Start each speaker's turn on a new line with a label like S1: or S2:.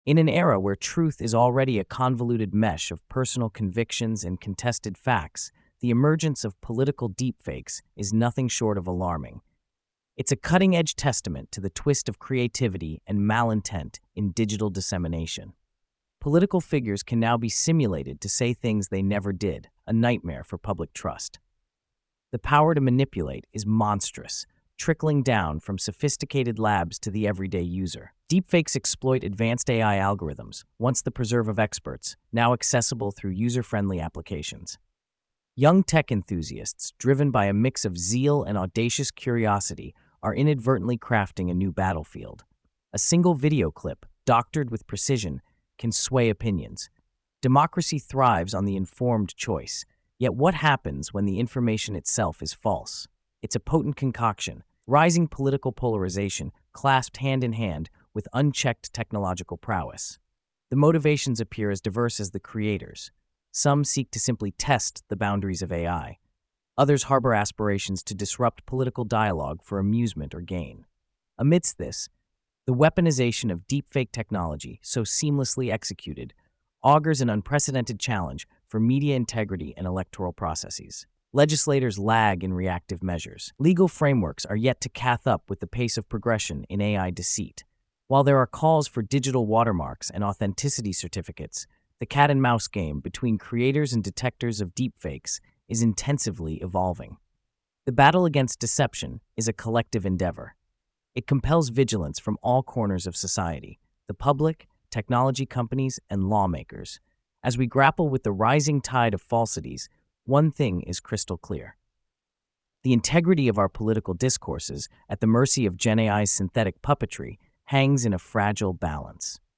S1: In an era where truth is already a convoluted mesh of personal convictions and contested facts, the emergence of political deepfakes is nothing short of alarming. It's a cutting-edge testament to the twist of creativity and malintent in digital dissemination. Political figures can now be simulated to say things they never did, a nightmare for public trust. The power to manipulate is monstrous, trickling down from sophisticated labs to the everyday user. Deepfakes exploit advanced AI algorithms, once the preserve of experts, now accessible through user-friendly applications. Young tech enthusiasts, driven by a mix of zeal and audacious curiosity, are inadvertently crafting a new battlefield. A single video clip, doctored with precision, can sway opinions. Democracy thrives on the informed choice. Yet what happens when the information itself is false? It's a potent concoction, rising political polarization clasped hand in hand with unchecked technological prowess. The motivations appear as diverse as the creators. Some seek to simply test the boundaries of AI. Others harbor aspirations to disrupt political dialogue for amusement or gain. Amidst this, the weaponization of deepfake technology, so seamlessly executed, augurs an unprecedented challenge for media integrity and electoral processes. Legislators lag in reactive measures. Legal frameworks are yet to catch up with the pace of progression in AI deceit. While there are calls for digital watermarks and authenticity certificates, the cat-and-mouse game between creators and detectors of deepfakes is intensively evolving. The battle against deception is a collective endeavor. It compels vigilance from all corners of society, the public, technology companies, and lawmakers. As we grapple with the rising tide of falsities, one thing is crystal clear. The integrity of our political discourses, at the mercy of Gen AI's synthetic puppetry, hangs in a fragile balance.